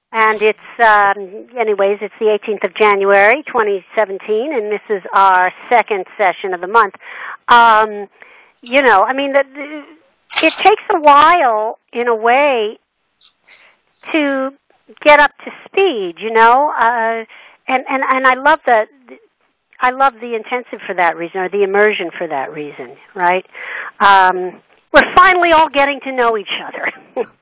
And it's, it's the 18th of January, 2017, and this is our second session of the month. It takes a while, in a way, to get up to speed, and I love the intensive for that reason, or the immersion for that reason, right? We're finally all getting to know each other,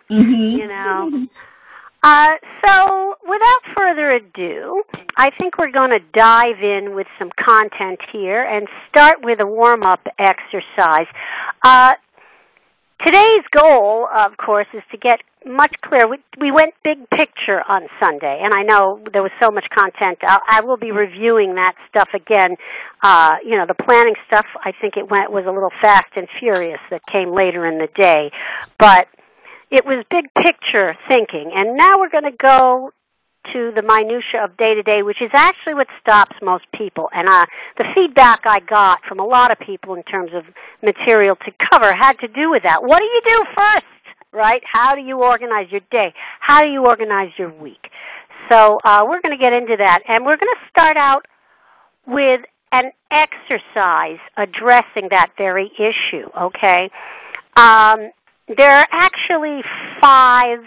So without further ado, I think we're going to dive in with some content here and start with a warm-up exercise. Today's goal, of course, is to get much clearer. We went big picture on Sunday, and I know there was so much content. I will be reviewing that stuff again. The planning stuff, I think was a little fast and furious that came later in the day. But it was big picture thinking. And now we're going to go to the minutia of day-to-day, which is actually what stops most people. And the feedback I got from a lot of people in terms of material to cover had to do with that. What do you do first, right? How do you organize your day? How do you organize your week? So we're going to get into that. And we're going to start out with an exercise addressing that very issue, okay? There are actually five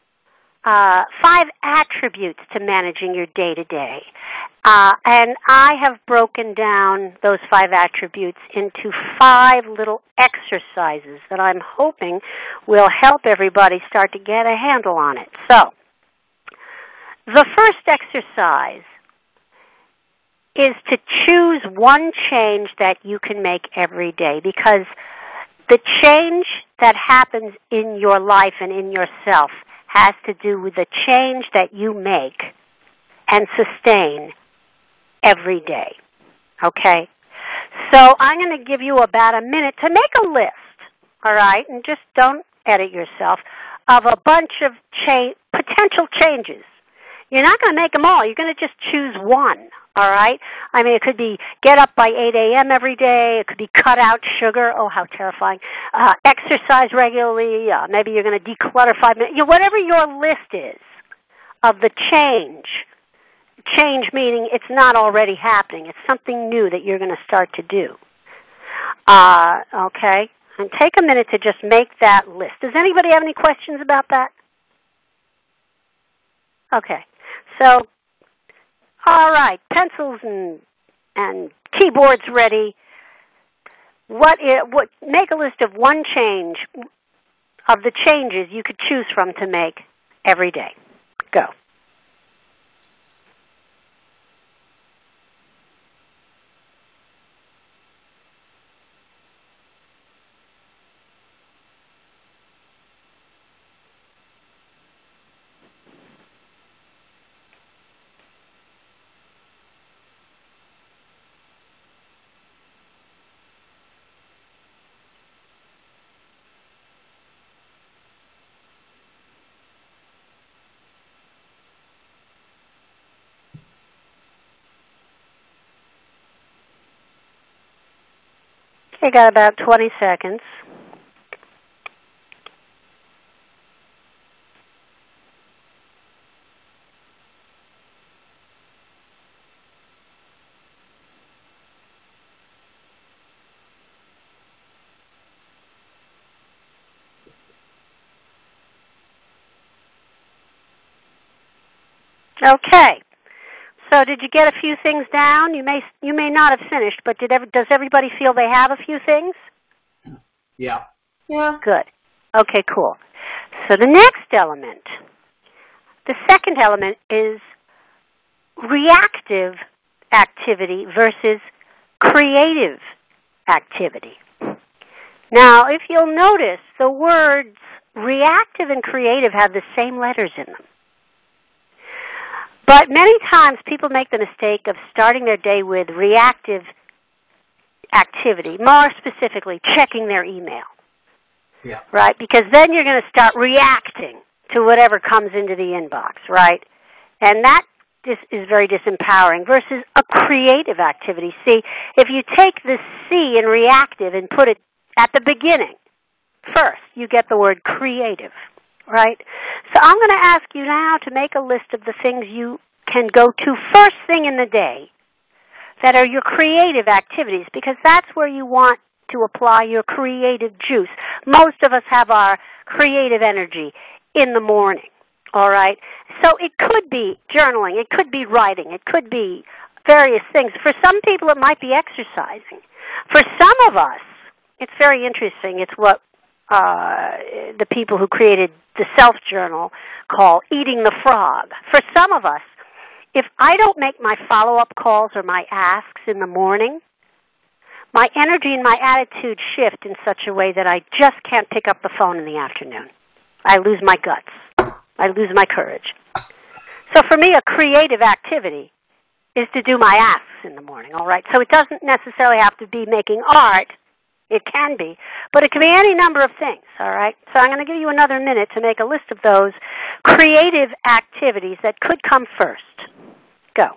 attributes to managing your day-to-day. And I have broken down those 5 attributes into 5 little exercises that I'm hoping will help everybody start to get a handle on it. So, the first exercise is to choose one change that you can make every day, because the change that happens in your life and in yourself has to do with the change that you make and sustain every day, okay? So I'm going to give you about a minute to make a list, all right, and just don't edit yourself, of a bunch of potential changes. You're not going to make them all. You're going to just choose one, all right? I mean, it could be get up by 8 a.m. every day. It could be cut out sugar. Oh, how terrifying. Exercise regularly. Maybe you're going to declutter 5 minutes. Whatever your list is of the change meaning it's not already happening. It's something new that you're going to start to do. Okay? And take a minute to just make that list. Does anybody have any questions about that? Okay. So, all right, pencils and keyboards ready. Make a list of one change, of the changes you could choose from to make every day. Go. Okay, got about 20 seconds. Okay. So did you get a few things down? You may not have finished, but does everybody feel they have a few things? Yeah. Yeah. Good. Okay, cool. So the next element, the second element, is reactive activity versus creative activity. Now, if you'll notice, the words reactive and creative have the same letters in them. But many times people make the mistake of starting their day with reactive activity, more specifically checking their email. Yeah. Right? Because then you're going to start reacting to whatever comes into the inbox, right? And that is very disempowering versus a creative activity. See, if you take the C in reactive and put it at the beginning, first, you get the word creative, right? So I'm going to ask you now to make a list of the things you can go to first thing in the day that are your creative activities, because that's where you want to apply your creative juice. Most of us have our creative energy in the morning, all right? So it could be journaling, it could be writing, it could be various things. For some people, it might be exercising. For some of us, it's very interesting. It's what the people who created the self-journal call eating the frog. For some of us, if I don't make my follow-up calls or my asks in the morning, my energy and my attitude shift in such a way that I just can't pick up the phone in the afternoon. I lose my guts. I lose my courage. So for me, a creative activity is to do my asks in the morning, all right? So it doesn't necessarily have to be making art. It can be, but it can be any number of things, all right? So I'm going to give you another minute to make a list of those creative activities that could come first. Go.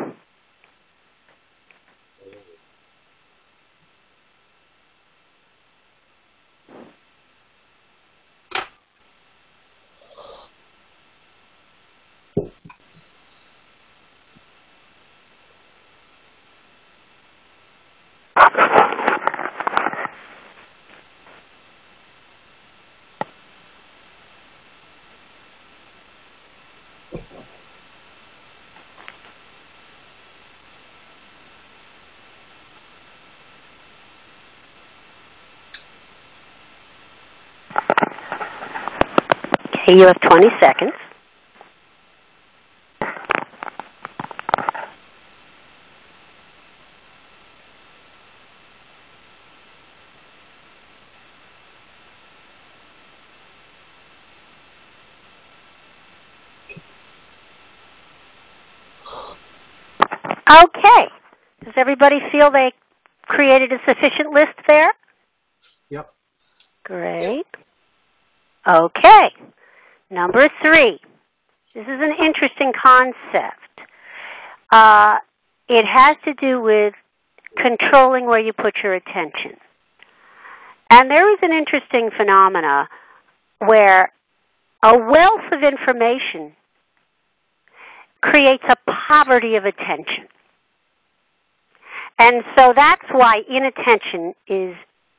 Okay, you have 20 seconds. Okay. Does everybody feel they created a sufficient list there? Yep. Great. Okay. Number 3. This is an interesting concept. It has to do with controlling where you put your attention. And there is an interesting phenomena where a wealth of information creates a poverty of attention. And so that's why inattention is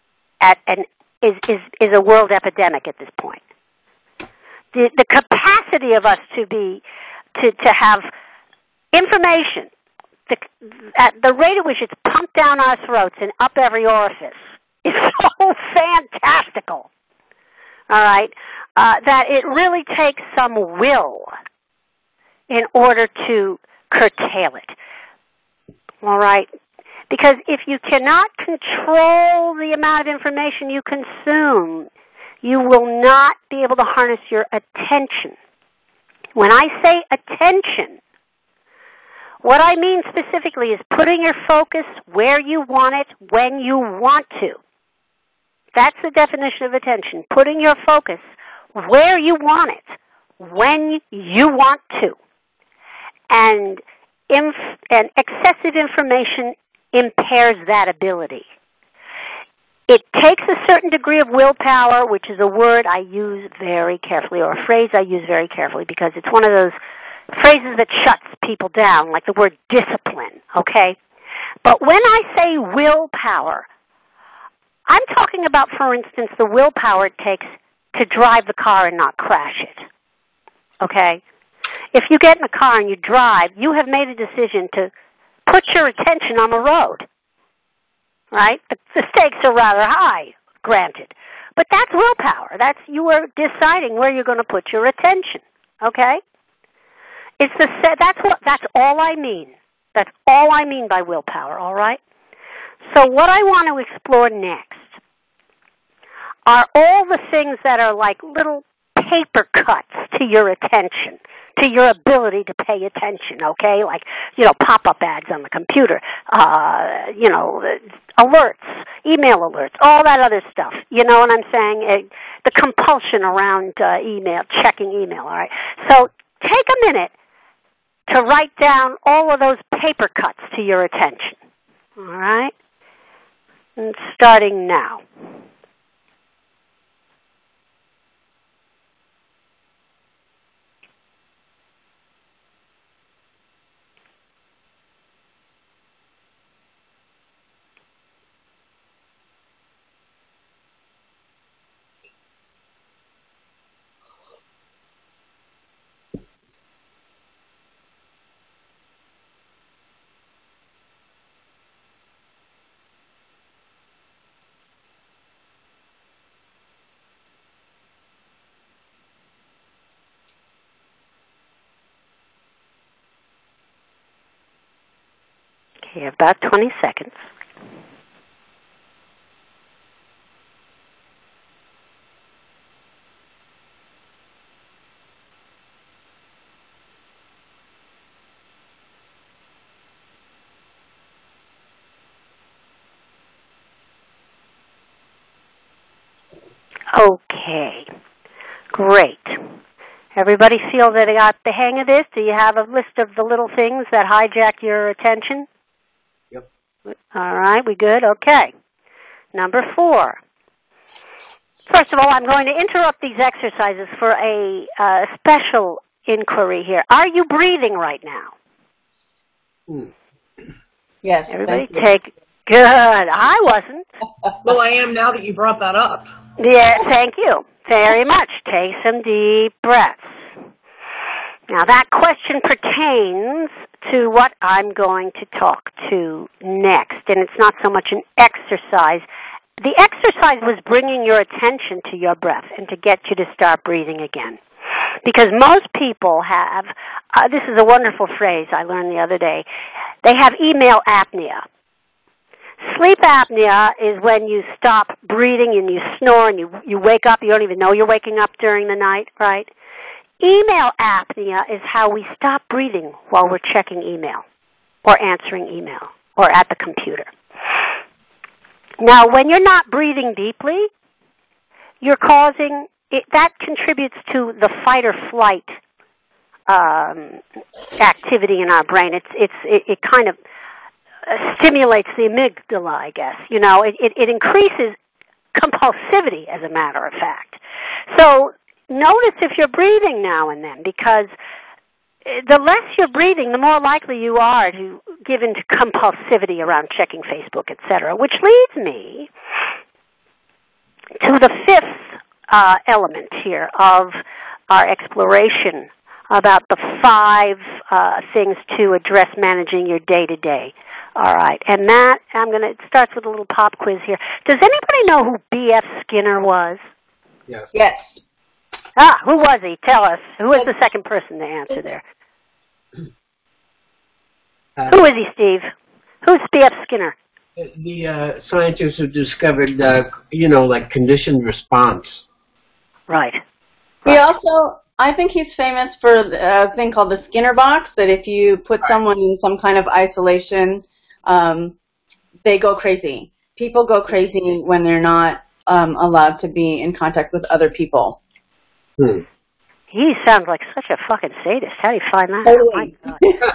a world epidemic at this point. The capacity of us to have information at the rate at which it's pumped down our throats and up every orifice is so fantastical, all right, that it really takes some will in order to curtail it, all right? Because if you cannot control the amount of information you consume, you will not be able to harness your attention. When I say attention, what I mean specifically is putting your focus where you want it, when you want to. That's the definition of attention, putting your focus where you want it, when you want to. And excessive information impairs that ability. It takes a certain degree of willpower, which is a word I use very carefully, or a phrase I use very carefully, because it's one of those phrases that shuts people down, like the word discipline, okay? But when I say willpower, I'm talking about, for instance, the willpower it takes to drive the car and not crash it, okay? If you get in a car and you drive, you have made a decision to put your attention on the road, right? The stakes are rather high, granted. But that's willpower. You are deciding where you're going to put your attention, okay? That's all I mean. That's all I mean by willpower, all right? So what I want to explore next are all the things that are like little paper cuts to your attention, to your ability to pay attention, okay? Like, pop-up ads on the computer, alerts, email alerts, all that other stuff. You know what I'm saying? The compulsion around checking email, all right? So take a minute to write down all of those paper cuts to your attention, all right? And starting now. Okay, about 20 seconds. Okay, great. Everybody feel that they got the hang of this? Do you have a list of the little things that hijack your attention? Yep. All right, we good? Okay. Number 4. First of all, I'm going to interrupt these exercises for a special inquiry here. Are you breathing right now? Yes. Everybody take... Good. I wasn't. Well, I am now that you brought that up. Yeah, thank you very much. Take some deep breaths. Now, that question pertains to what I'm going to talk to next, and it's not so much an exercise. The exercise was bringing your attention to your breath and to get you to start breathing again. Because most people have, this is a wonderful phrase I learned the other day, they have email apnea. Sleep apnea is when you stop breathing and you snore and you wake up, you don't even know you're waking up during the night, right? Email apnea is how we stop breathing while we're checking email or answering email or at the computer. Now, when you're not breathing deeply, you're causing, that contributes to the fight or flight activity in our brain. It kind of stimulates the amygdala, I guess. You know, it increases compulsivity, as a matter of fact. So notice if you're breathing now and then, because the less you're breathing, the more likely you are to give into compulsivity around checking Facebook, etc., which leads me to the 5th element here of our exploration about the 5 things to address managing your day-to-day. All right, and that, it starts with a little pop quiz here. Does anybody know who B.F. Skinner was? Yes. Yes. Who was he? Tell us. Who was the second person to answer there? Who is he, Steve? Who's B.F. Skinner? The scientists who discovered, like conditioned response. Right. He also, I think he's famous for a thing called the Skinner box, that if you put someone in some kind of isolation, they go crazy. People go crazy when they're not allowed to be in contact with other people. He sounds like such a fucking sadist. How do you find that? Totally. Oh,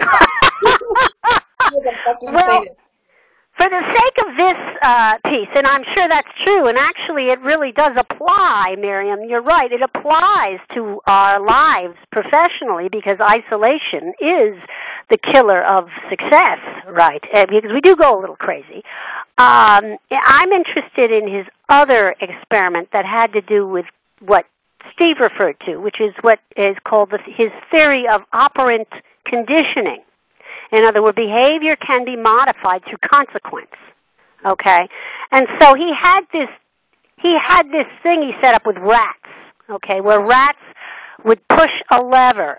well, for the sake of this piece, and I'm sure that's true, and actually it really does apply, Miriam, you're right, it applies to our lives professionally, because isolation is the killer of success, right? Because we do go a little crazy. I'm interested in his other experiment that had to do with what Steve referred to, which is what is called his theory of operant conditioning. In other words, behavior can be modified through consequence. Okay? And so he had this thing he set up with rats, okay, where rats would push a lever,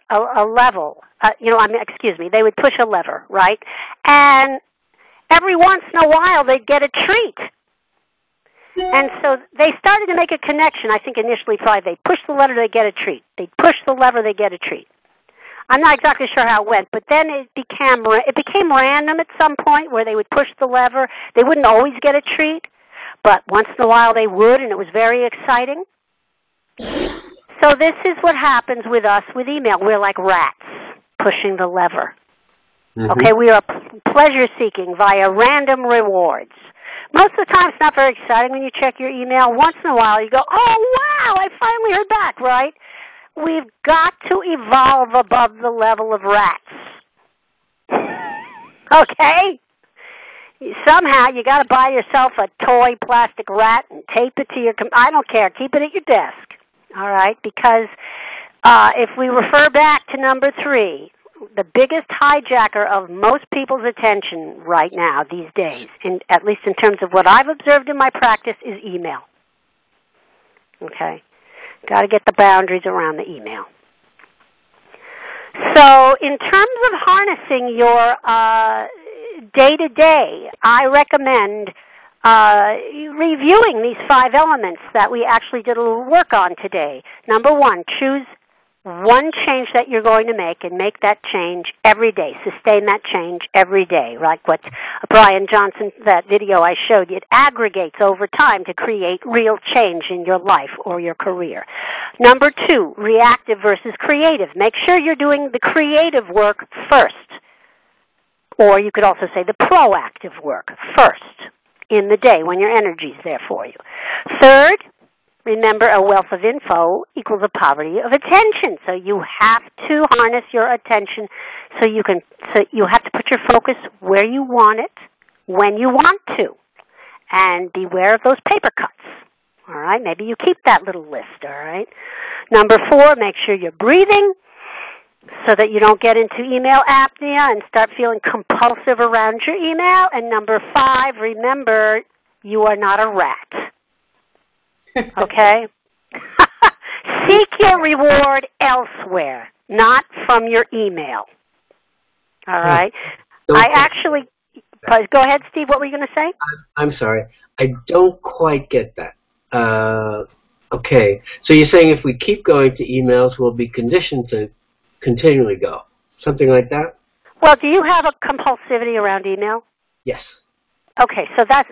they would push a lever, right? And every once in a while they'd get a treat. And so they started to make a connection. I think initially 5. They push the lever, they get a treat. They push the lever, they get a treat. I'm not exactly sure how it went, but then it became random at some point where they would push the lever. They wouldn't always get a treat, but once in a while they would, and it was very exciting. So this is what happens with us with email. We're like rats pushing the lever. Mm-hmm. Okay, we are pleasure-seeking via random rewards. Most of the time it's not very exciting when you check your email. Once in a while you go, oh, wow, I finally heard back, right? We've got to evolve above the level of rats. Okay? Somehow you got to buy yourself a toy plastic rat and tape it to your I don't care. Keep it at your desk. All right? Because if we refer back to number 3, the biggest hijacker of most people's attention right now these days, at least in terms of what I've observed in my practice, is email. Okay? Got to get the boundaries around the email. So in terms of harnessing your day to day, I recommend reviewing these 5 elements that we actually did a little work on today. Number 1, choose one change that you're going to make and make that change every day. Sustain that change every day. Like what Brian Johnson, that video I showed you, it aggregates over time to create real change in your life or your career. Number 2, reactive versus creative. Make sure you're doing the creative work first. Or you could also say the proactive work first in the day when your energy's there for you. Third, remember, a wealth of info equals a poverty of attention. So you have to harness your attention so you have to put your focus where you want it, when you want to. And beware of those paper cuts. All right? Maybe you keep that little list, all right? Number 4, make sure you're breathing so that you don't get into email apnea and start feeling compulsive around your email. And number 5, remember, you are not a rat. Okay? Seek your reward elsewhere, not from your email. All right? Go ahead, Steve. What were you going to say? I'm sorry. I don't quite get that. Okay. So you're saying if we keep going to emails, we'll be conditioned to continually go. Something like that? Well, do you have a compulsivity around email? Yes. Okay,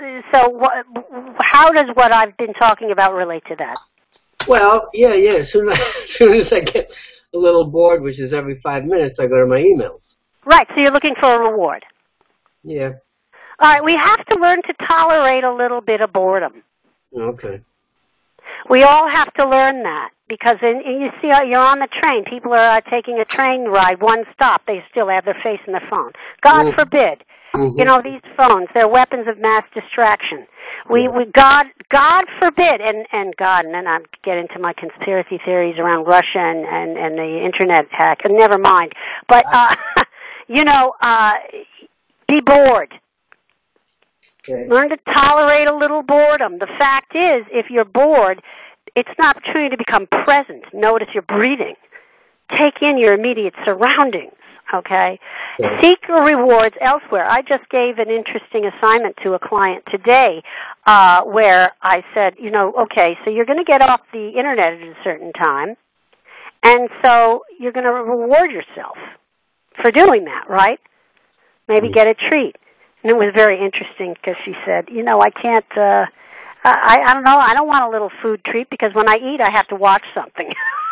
how does what I've been talking about relate to that? Well, yeah. As soon as I get a little bored, which is every 5 minutes, I go to my emails. Right, so you're looking for a reward. Yeah. All right, we have to learn to tolerate a little bit of boredom. Okay. We all have to learn that because you see, you're on the train. People are taking a train ride, one stop. They still have their face in the phone. God forbid. Mm-hmm. You know, these phones, they're weapons of mass distraction. God forbid, and then I get into my conspiracy theories around Russia and the internet hack, and never mind. But, be bored. Okay. Learn to tolerate a little boredom. The fact is, if you're bored, it's an opportunity to become present. Notice your breathing. Take in your immediate surroundings. Okay? Yeah. Seek your rewards elsewhere. I just gave an interesting assignment to a client today where I said, okay, so you're going to get off the internet at a certain time, and so you're going to reward yourself for doing that, right? Maybe get a treat. And it was very interesting because she said, I can't, I don't know, I don't want a little food treat because when I eat I have to watch something.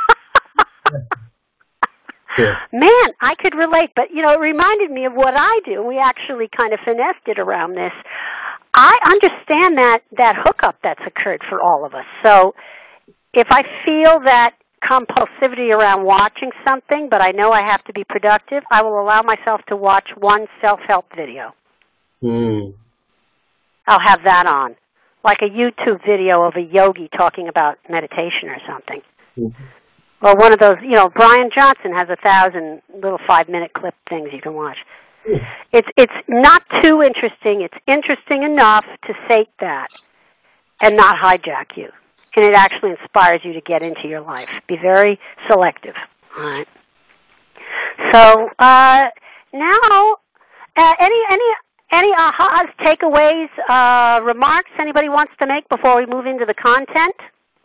Yeah. Man, I could relate, but, it reminded me of what I do. We actually kind of finessed it around this. I understand that hookup that's occurred for all of us. So if I feel that compulsivity around watching something, but I know I have to be productive, I will allow myself to watch one self-help video. I'll have that on, like a YouTube video of a yogi talking about meditation or something. Mm-hmm. Or one of those, Brian Johnson has 1,000 little 5-minute clip things you can watch. It's not too interesting. It's interesting enough to sate that and not hijack you. And it actually inspires you to get into your life. Be very selective. All right. So now, any ahas, takeaways, remarks anybody wants to make before we move into the content?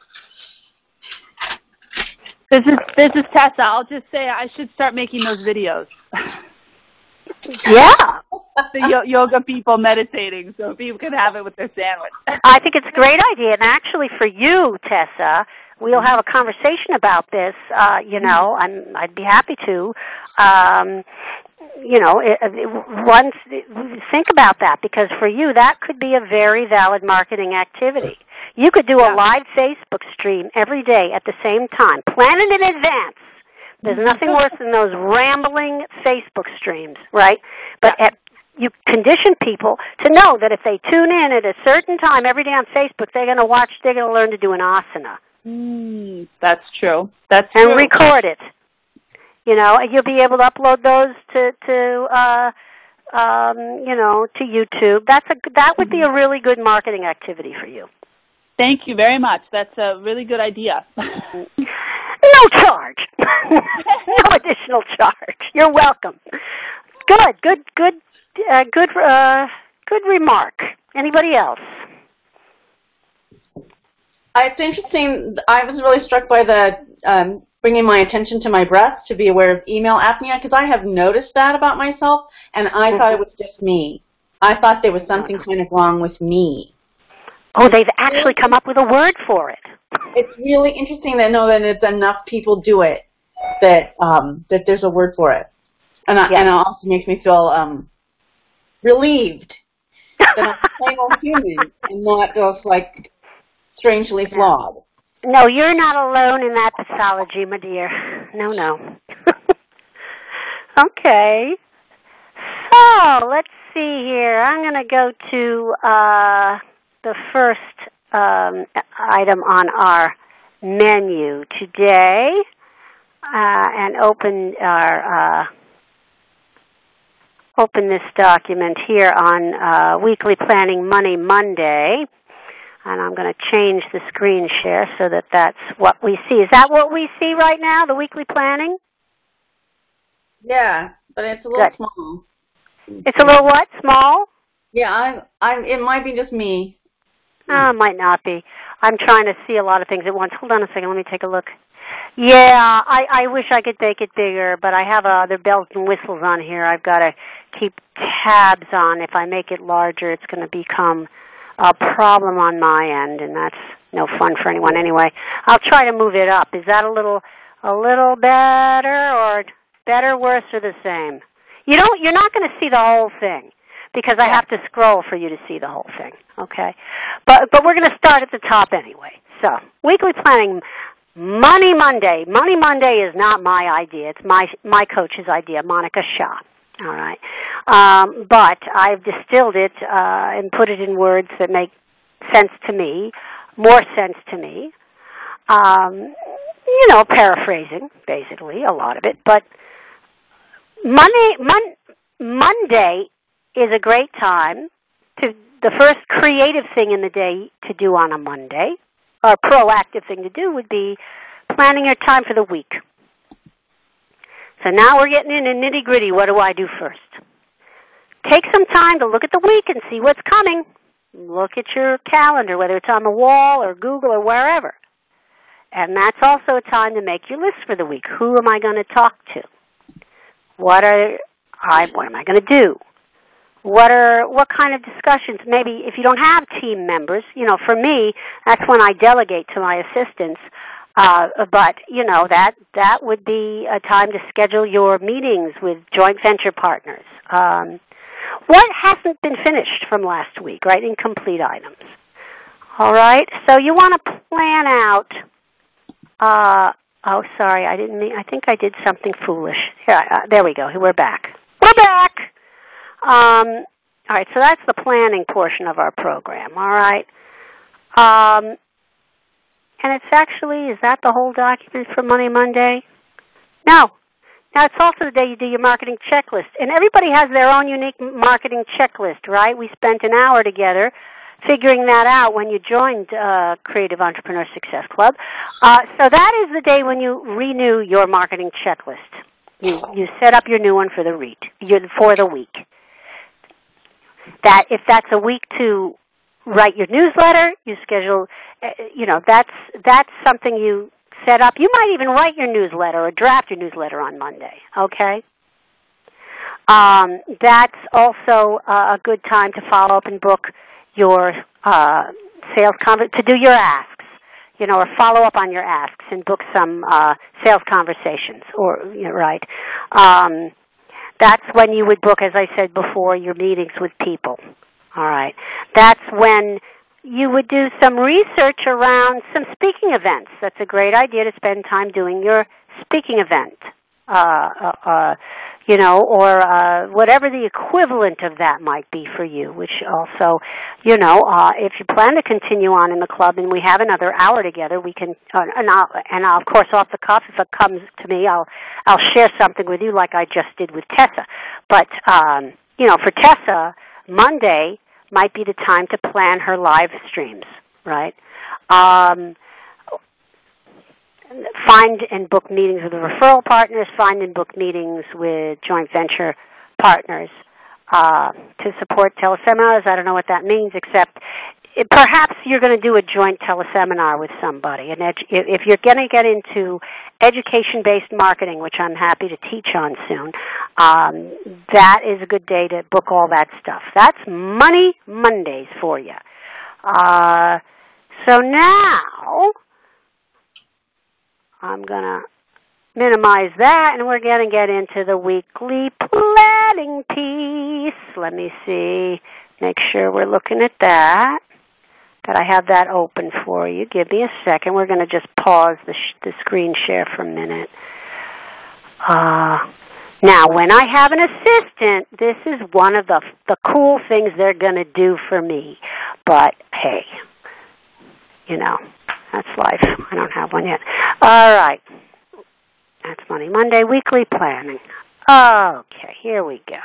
This is Tessa. I'll just say I should start making those videos. Yeah. The yoga people meditating so people can have it with their sandwich. I think it's a great idea. And actually for you, Tessa, we'll have a conversation about this, I'd be happy to. Once think about that, because for you that could be a very valid marketing activity. You could do a live Facebook stream every day at the same time. Plan it in advance. There's nothing worse than those rambling Facebook streams, right? But you condition people to know that if they tune in at a certain time every day on Facebook, they're going to learn to do an asana. That's true. And record it. You'll be able to upload those to YouTube. That would be a really good marketing activity for you. Thank you very much. That's a really good idea. No charge. No additional charge. You're welcome. Good good remark. Anybody else? It's interesting. I was really struck by the bringing my attention to my breath to be aware of email apnea, because I have noticed that about myself, and I thought it was just me. I thought there was something kind of wrong with me. Oh, they've actually come up with a word for it. It's really interesting to know that it's enough people do it, that that there's a word for it. And it also makes me feel relieved that I'm a plain old human and not just like strangely flawed. No, you're not alone in that pathology, my dear. No. Okay. So, let's see here. I'm going to go to the first item on our menu today and open this document here on Weekly Planning Money Monday. And I'm going to change the screen share so that that's what we see. Is that what we see right now, the weekly planning? Yeah, but it's a little small. It's a little what? Small? Yeah, it might be just me. It might not be. I'm trying to see a lot of things at once. Hold on a second. Let me take a look. Yeah, I wish I could make it bigger, but I have other bells and whistles on here. I've got to keep tabs on. If I make it larger, it's going to become a problem on my end, and that's no fun for anyone anyway. I'll try to move it up. Is that a little better, or better, worse, or the same? You're not going to see the whole thing because I have to scroll for you to see the whole thing. Okay, but we're going to start at the top anyway. So, weekly planning, Money Monday. Money Monday is not my idea. It's my coach's idea, Monica Shaw. All right. But I've distilled it and put it in words that make sense to me, more sense to me. Paraphrasing, basically, a lot of it. But Monday is a great time the first creative thing in the day to do on a Monday, or a proactive thing to do, would be planning your time for the week. So now we're getting into nitty-gritty. What do I do first? Take some time to look at the week and see what's coming. Look at your calendar, whether it's on the wall or Google or wherever. And that's also a time to make your list for the week. Who am I going to talk to? What am I going to do? What kind of discussions? Maybe if you don't have team members, for me, that's when I delegate to my assistants. But that would be a time to schedule your meetings with joint venture partners. What hasn't been finished from last week, right? Incomplete items. All right. So you want to plan out. Sorry, I didn't mean. I think I did something foolish. Here, there we go. We're back. We're back. All right. So that's the planning portion of our program. All right. And it's actually, is that the whole document for Money Monday? No. Now, it's also the day you do your marketing checklist. And everybody has their own unique marketing checklist, right? We spent an hour together figuring that out when you joined Creative Entrepreneur Success Club. So that is the day when you renew your marketing checklist. You set up your new one for the week. If that's a week to write your newsletter, you schedule, that's something you set up. You might even write your newsletter or draft your newsletter on Monday, okay? That's also a good time to follow up and book your sales to do your asks, or follow up on your asks and book some sales conversations, right? That's when you would book, as I said before, your meetings with people. All right. That's when you would do some research around some speaking events. That's a great idea to spend time doing your speaking event, or whatever the equivalent of that might be for you, which also, if you plan to continue on in the club and we have another hour together, we can, and I'll, of course, off the cuff, if it comes to me, I'll share something with you like I just did with Tessa. But, for Tessa, Monday might be the time to plan her live streams, right? Find and book meetings with the referral partners, find and book meetings with joint venture partners. to support teleseminars. I don't know what that means, except perhaps you're going to do a joint teleseminar with somebody. And if you're going to get into education-based marketing, which I'm happy to teach on soon, that is a good day to book all that stuff. That's Money Mondays for you. So now I'm going to minimize that, and we're going to get into the weekly planning piece. Let me see. Make sure we're looking at that I have that open for you. Give me a second. We're going to just pause the screen share for a minute. Now, when I have an assistant, this is one of the cool things they're going to do for me. But, hey, you know, that's life. I don't have one yet. All right. That's Money Monday, weekly planning. Okay, here we go.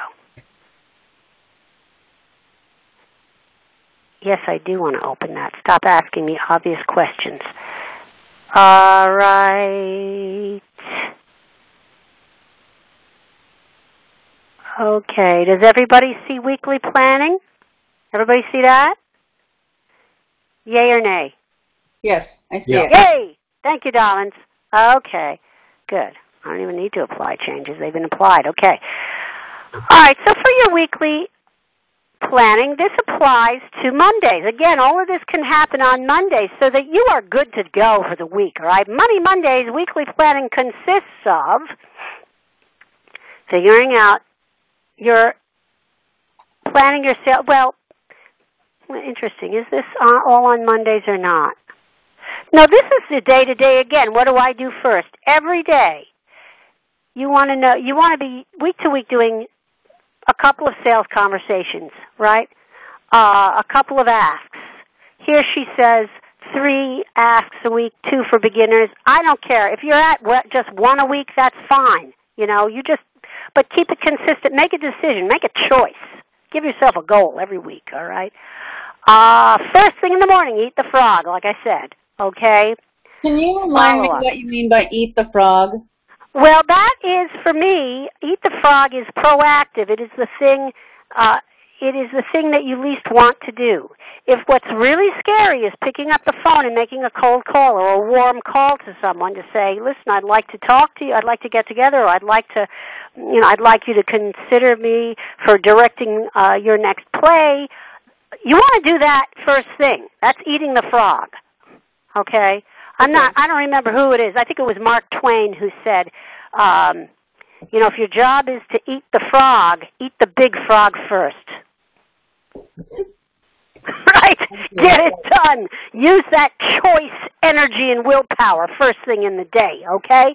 Yes, I do want to open that. Stop asking me obvious questions. All right. Okay, does everybody see weekly planning? Everybody see that? Yay or nay? Yes, I see it. Yay! Thank you, darlings. Okay, good. I don't even need to apply changes. They've been applied. Okay. All right, so for your weekly planning, this applies to Mondays. Again, all of this can happen on Mondays so that you are good to go for the week, all right? Money Mondays weekly planning consists of figuring out your planning your sale. Well, interesting. Is this all on Mondays or not? No, this is the day-to-day again. What do I do first? Every day, you want to know, you want to be week to week doing a couple of sales conversations, right? A couple of asks. Here she says 3 asks a week, 2 for beginners. I don't care. If you're at just 1 a week, that's fine. You know, but keep it consistent. Make a decision. Make a choice. Give yourself a goal every week, all right? First thing in the morning, eat the frog, like I said, okay? Can you remind me what you mean by eat the frog? Well, that is, for me, eat the frog is proactive. It is the thing that you least want to do. If what's really scary is picking up the phone and making a cold call or a warm call to someone to say, listen, I'd like to talk to you, I'd like to get together, or I'd like you to consider me for directing your next play, you want to do that first thing. That's eating the frog. Okay? I don't remember who it is. I think it was Mark Twain who said, if your job is to eat the frog, eat the big frog first. Right? Get it done. Use that choice, energy, and willpower first thing in the day, okay?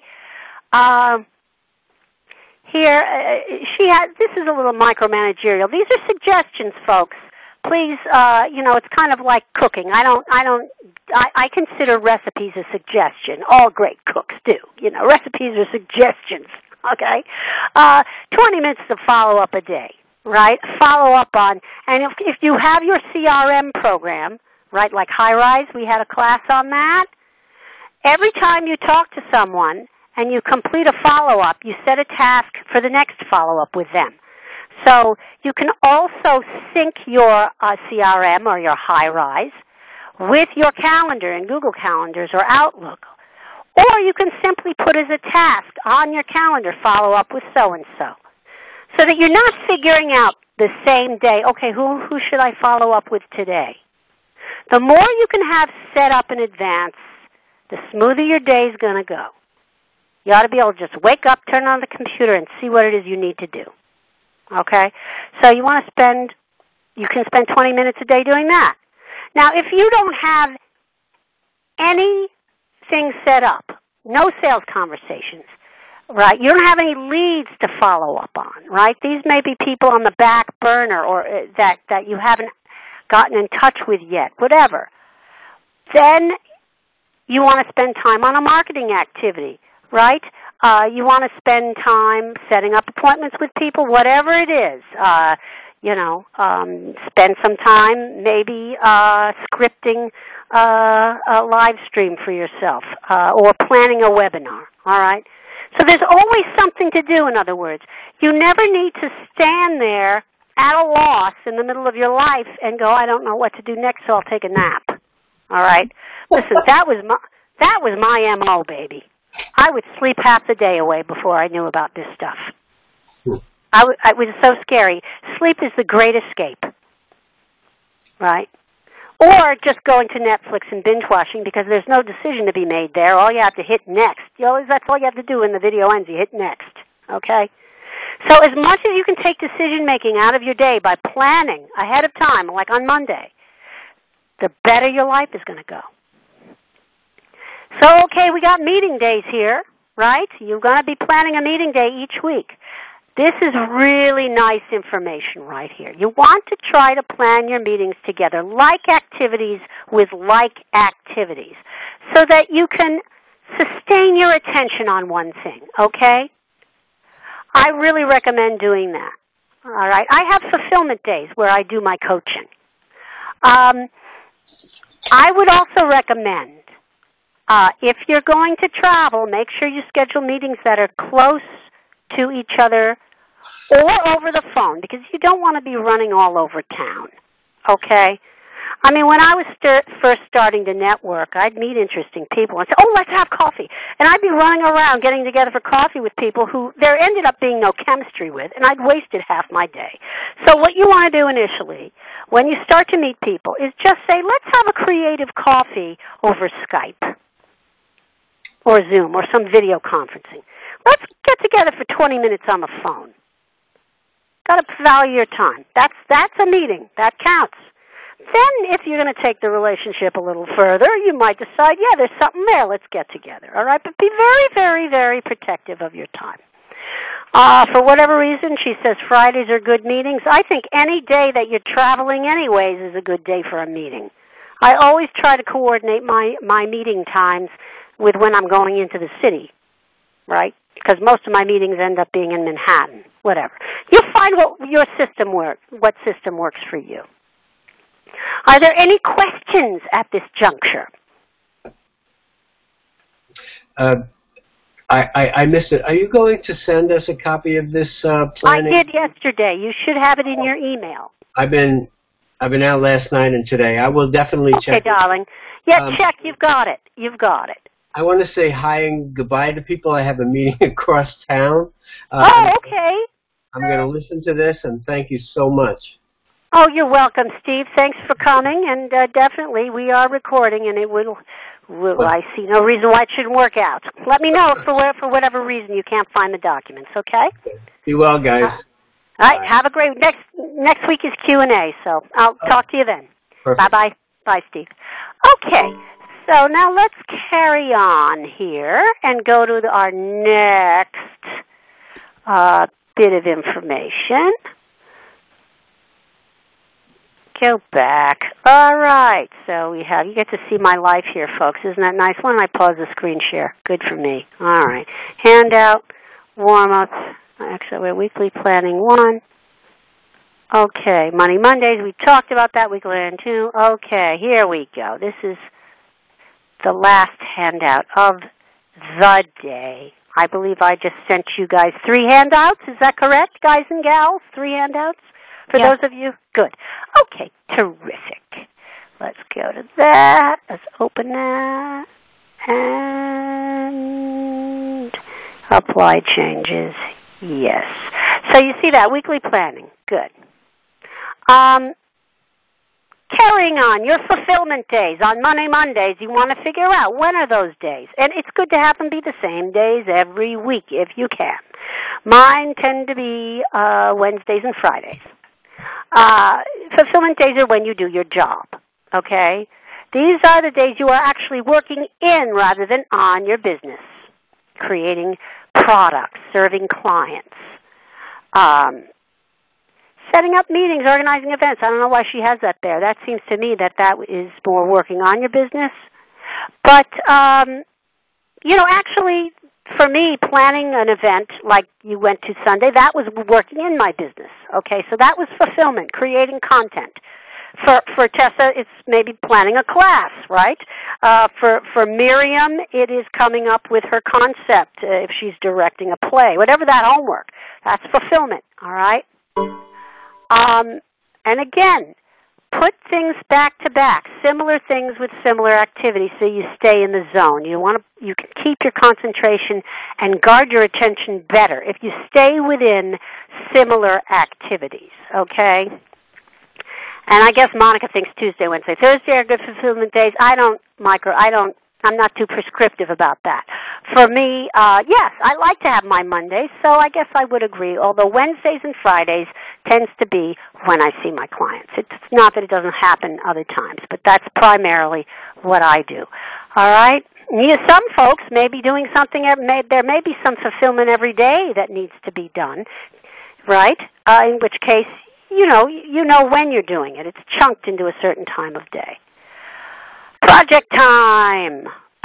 This is a little micromanagerial. These are suggestions, folks. Please, it's kind of like cooking. I consider recipes a suggestion. All great cooks do. Recipes are suggestions, okay? 20 minutes to follow up a day, right? Follow up on, and if you have your CRM program, right, like High Rise, we had a class on that. Every time you talk to someone and you complete a follow-up, you set a task for the next follow-up with them. So you can also sync your CRM or your High Rise with your calendar in Google Calendars or Outlook. Or you can simply put as a task on your calendar, follow up with so-and-so. So that you're not figuring out the same day, okay, who should I follow up with today? The more you can have set up in advance, the smoother your day is going to go. You ought to be able to just wake up, turn on the computer, and see what it is you need to do. Okay? So you can spend 20 minutes a day doing that. Now, if you don't have anything set up, no sales conversations, right? You don't have any leads to follow up on, right? These may be people on the back burner or that you haven't gotten in touch with yet, whatever. Then you want to spend time on a marketing activity, right? You want to spend time setting up appointments with people, whatever it is. Spend some time maybe scripting a live stream for yourself or planning a webinar, all right? So there's always something to do, in other words. You never need to stand there at a loss in the middle of your life and go, I don't know what to do next, so I'll take a nap. All right? Listen, that was my MO, baby. I would sleep half the day away before I knew about this stuff. It was so scary. Sleep is the great escape, right? Or just going to Netflix and binge-watching because there's no decision to be made there. All you have to hit next. That's all you have to do when the video ends. You hit next, okay? So as much as you can take decision-making out of your day by planning ahead of time, like on Monday, the better your life is going to go. So, okay, we got meeting days here, right? You're going to be planning a meeting day each week. This is really nice information right here. You want to try to plan your meetings together, like activities with like activities, so that you can sustain your attention on one thing, okay? I really recommend doing that, all right? I have fulfillment days where I do my coaching. I would also recommend, if you're going to travel, make sure you schedule meetings that are close to each other or over the phone, because you don't want to be running all over town, okay? I mean, when I was first starting to network, I'd meet interesting people and say, oh, let's have coffee. And I'd be running around getting together for coffee with people who there ended up being no chemistry with, and I'd wasted half my day. So what you want to do initially, when you start to meet people, is just say, let's have a creative coffee over Skype or Zoom or some video conferencing. Let's get together for 20 minutes on the phone. Got to value your time. That's a meeting. That counts. Then if you're going to take the relationship a little further, you might decide, yeah, there's something there. Let's get together. All right? But be very, very, very protective of your time. For whatever reason, she says Fridays are good meetings. I think any day that you're traveling anyways is a good day for a meeting. I always try to coordinate my meeting times with when I'm going into the city, right? Because most of my meetings end up being in Manhattan, whatever. You'll find what system works for you. Are there any questions at this juncture? I missed it. Are you going to send us a copy of this planning? I did yesterday. You should have it in your email. I've been out last night and today. I will definitely check. Okay, darling. Yeah, check. You've got it. You've got it. I want to say hi and goodbye to people. I have a meeting across town. Okay. I'm going to listen to this, and thank you so much. Oh, you're welcome, Steve. Thanks for coming, and definitely we are recording, and it will I see no reason why it shouldn't work out. Let me know if for whatever reason you can't find the documents, okay? Be well, guys. All right, have a great next week is Q&A, so I'll talk to you then. Perfect. Bye-bye. Bye, Steve. Okay, so now let's carry on here and go to our next bit of information. Go back. All right, so you get to see my life here, folks. Isn't that nice? Why don't I pause the screen share? Good for me. All right. Handout, warm-up, actually, weekly planning 1. Okay, Money Mondays, we talked about that. Weekly planning 2. Okay, here we go. This is the last handout of the day. I believe I just sent you guys 3 handouts. Is that correct, guys and gals? 3 handouts? For those of you? Good. Okay, terrific. Let's go to that. Let's open that. And apply changes. Yes. So you see that, weekly planning. Good. Carrying on, your fulfillment days. On Mondays, you want to figure out when are those days. And it's good to have them be the same days every week if you can. Mine tend to be Wednesdays and Fridays. Fulfillment days are when you do your job, okay? These are the days you are actually working in rather than on your business, creating products, serving clients, setting up meetings, organizing events. I don't know why she has that there. That seems to me that is more working on your business. But, actually, for me, planning an event like you went to Sunday, that was working in my business. Okay, so that was fulfillment, creating content. For Tessa, it's maybe planning a class, right? For Miriam, it is coming up with her concept if she's directing a play. Whatever that homework, that's fulfillment, all right? And again, put things back to back, similar things with similar activities, so you stay in the zone. You can keep your concentration and guard your attention better if you stay within similar activities, okay? And I guess Monica thinks Tuesday, Wednesday, Thursday are good fulfillment days. I'm not too prescriptive about that. For me, yes, I like to have my Mondays, so I guess I would agree, although Wednesdays and Fridays tends to be when I see my clients. It's not that it doesn't happen other times, but that's primarily what I do. All right? Some folks may be doing something, there may be some fulfillment every day that needs to be done, right? In which case, you know when you're doing it. It's chunked into a certain time of day. Project time,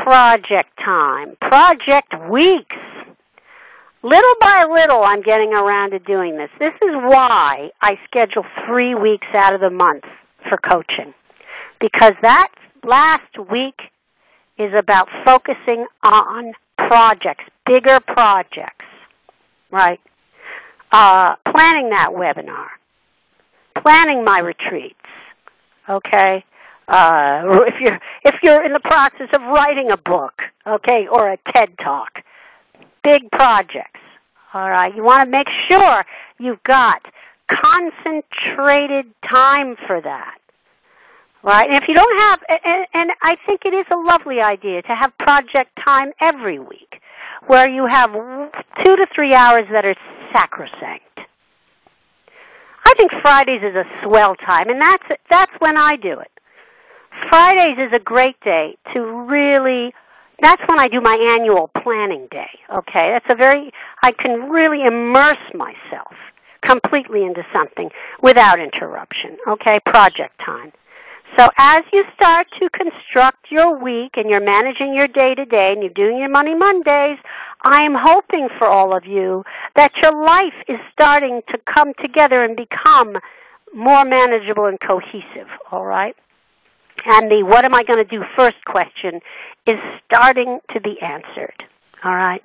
project weeks. Little by little, I'm getting around to doing this. This is why I schedule 3 weeks out of the month for coaching, because that last week is about focusing on projects, bigger projects, right? Planning that webinar, planning my retreats, okay? If you're in the process of writing a book, okay, or a TED Talk, big projects, all right, you want to make sure you've got concentrated time for that, right? And if you don't have, and I think it is a lovely idea to have project time every week, where you have 2 to 3 hours that are sacrosanct. I think Fridays is a swell time, and that's when I do it. Fridays is a great day to really, that's when I do my annual planning day, okay? I can really immerse myself completely into something without interruption, okay? Project time. So as you start to construct your week and you're managing your day-to-day and you're doing your Money Mondays, I am hoping for all of you that your life is starting to come together and become more manageable and cohesive, all right? And the what am I going to do first question is starting to be answered. All right?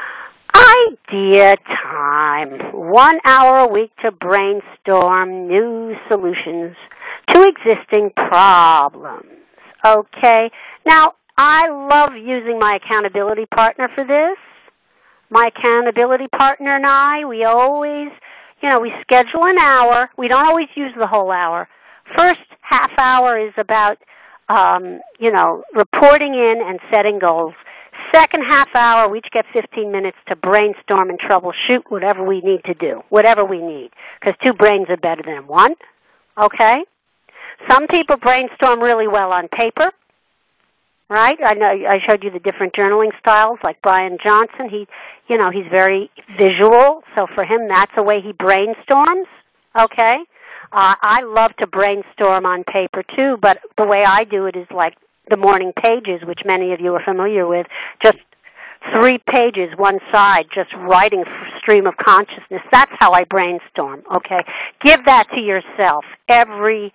Idea time. 1 hour a week to brainstorm new solutions to existing problems. Okay? Now, I love using my accountability partner for this. My accountability partner and I, we always, we schedule an hour. We don't always use the whole hour. First half hour is about, reporting in and setting goals. Second half hour, we each get 15 minutes to brainstorm and troubleshoot whatever we need to do, whatever we need, because 2 brains are better than 1, okay? Some people brainstorm really well on paper, right? I know I showed you the different journaling styles, like Brian Johnson. He's very visual, so for him, that's the way he brainstorms, okay? I love to brainstorm on paper too, but the way I do it is like the morning pages, which many of you are familiar with, just 3 pages, one side, just writing stream of consciousness. That's how I brainstorm, okay? Give that to yourself every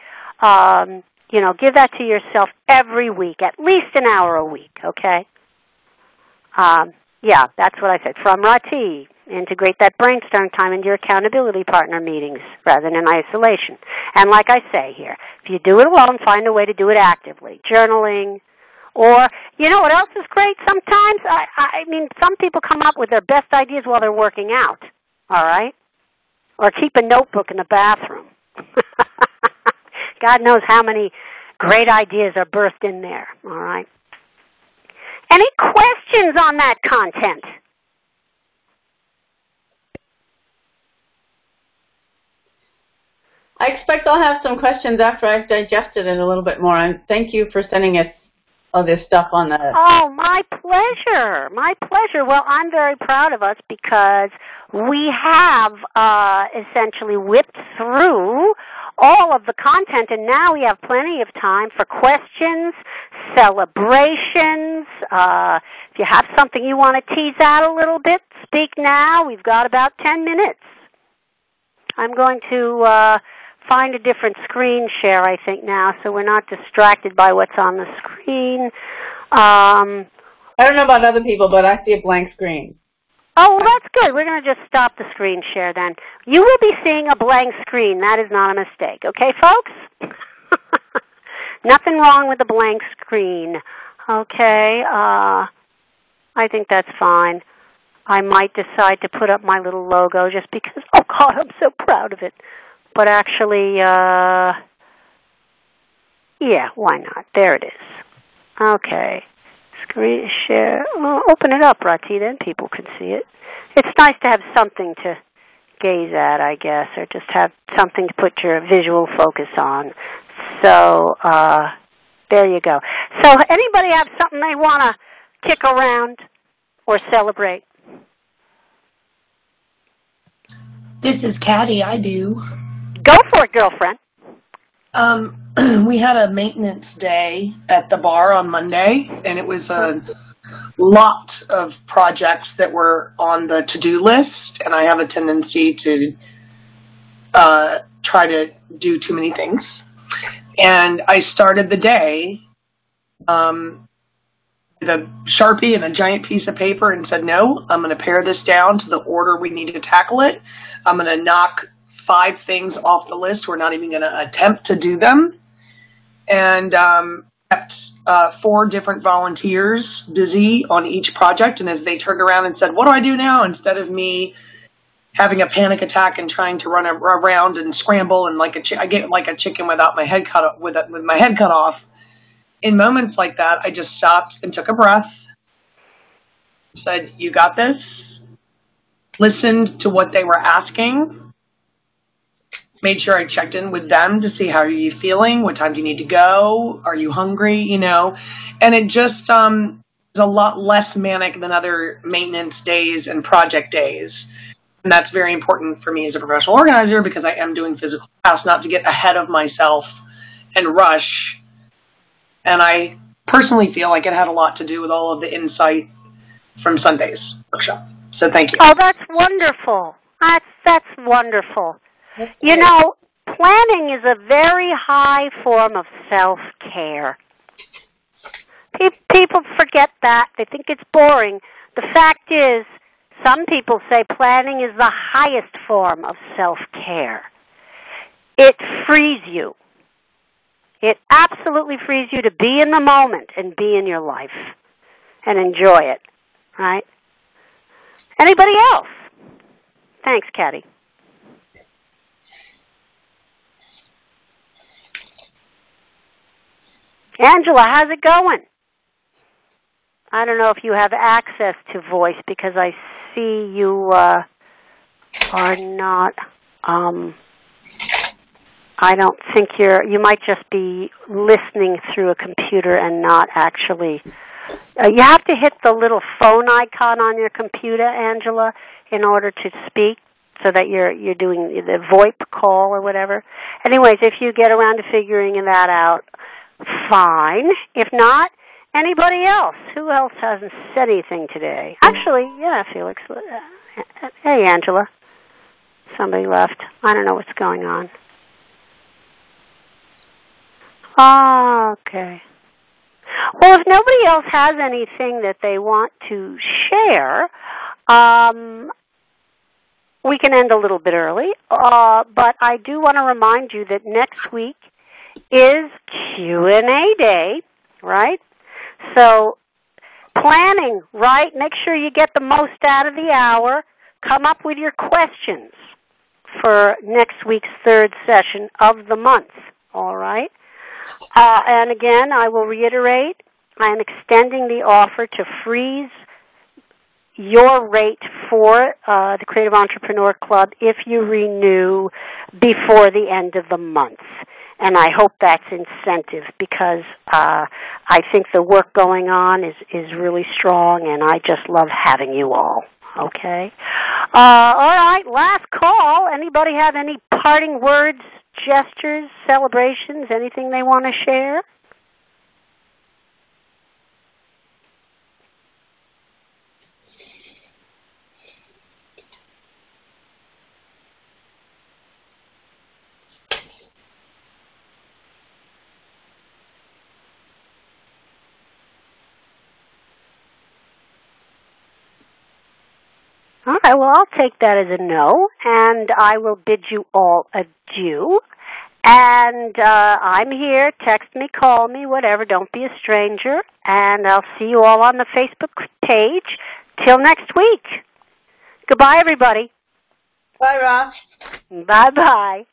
week, at least an hour a week, okay? That's what I said. From Rati, integrate that brainstorm time into your accountability partner meetings rather than in isolation. And like I say here, if you do it alone, find a way to do it actively. Journaling, or, what else is great sometimes? I mean, some people come up with their best ideas while they're working out, all right? Or keep a notebook in the bathroom. God knows how many great ideas are birthed in there, all right? Any questions on that content? I expect I'll have some questions after I've digested it a little bit more. And thank you for sending us all this stuff on the... Oh, my pleasure. My pleasure. Well, I'm very proud of us because we have essentially whipped through all of the content, and now we have plenty of time for questions, celebrations. If you have something you want to tease out a little bit, speak now. We've got about 10 minutes. I'm going to find a different screen share, I think, now, so we're not distracted by what's on the screen. I don't know about other people, but I see a blank screen. Oh, well, that's good. We're going to just stop the screen share then. You will be seeing a blank screen. That is not a mistake. Okay, folks? Nothing wrong with a blank screen. Okay, I think that's fine. I might decide to put up my little logo just because, oh, God, I'm so proud of it. But actually, yeah, why not? There it is. Okay. Screen share. Well, open it up, Rati, then people can see it. It's nice to have something to gaze at, I guess, or just have something to put your visual focus on. So, there you go. So, anybody have something they want to kick around or celebrate? This is Caddy. I do. Go for it, girlfriend. We had a maintenance day at the bar on Monday, and it was a lot of projects that were on the to-do list, and I have a tendency to try to do too many things. And I started the day with a Sharpie and a giant piece of paper and said, no, I'm going to pare this down to the order we need to tackle it. I'm going to knock 5 things off the list. We're not even going to attempt to do them. And kept 4 different volunteers busy on each project. And as they turned around and said, what do I do now? Instead of me having a panic attack and trying to run around and scramble and I get like a chicken without my head cut with my head cut off. In moments like that, I just stopped and took a breath, said, you got this, listened to what they were asking, made sure I checked in with them to see how are you feeling, what time do you need to go, are you hungry, and it just is a lot less manic than other maintenance days and project days. And that's very important for me as a professional organizer because I am doing physical tasks, not to get ahead of myself and rush. And I personally feel like it had a lot to do with all of the insight from Sunday's workshop. So thank you. Oh, that's wonderful. That's wonderful. Planning is a very high form of self-care. People forget that. They think it's boring. The fact is, some people say planning is the highest form of self-care. It frees you. It absolutely frees you to be in the moment and be in your life and enjoy it, right? Anybody else? Thanks, Caddy. Angela, how's it going? I don't know if you have access to voice because I see you are not... I don't think you might just be listening through a computer and not actually. You have to hit the little phone icon on your computer, Angela, in order to speak so that you're doing the VoIP call or whatever. Anyways, if you get around to figuring that out, fine. If not, anybody else? Who else hasn't said anything today? Actually, yeah, Felix. Hey, Angela. Somebody left. I don't know what's going on. Oh, okay. Well, if nobody else has anything that they want to share, we can end a little bit early. But I do want to remind you that next week is Q&A day, right? So planning, right? Make sure you get the most out of the hour. Come up with your questions for next week's 3rd session of the month, all right? And again, I will reiterate, I am extending the offer to freeze your rate for the Creative Entrepreneur Club if you renew before the end of the month. And I hope that's incentive because I think the work going on is really strong, and I just love having you all. Okay? All right, last call. Anybody have any parting words, gestures, celebrations, anything they want to share? All right, well, I'll take that as a no, and I will bid you all adieu. And I'm here. Text me, call me, whatever. Don't be a stranger. And I'll see you all on the Facebook page. Till next week. Goodbye, everybody. Bye, Ross. Bye-bye.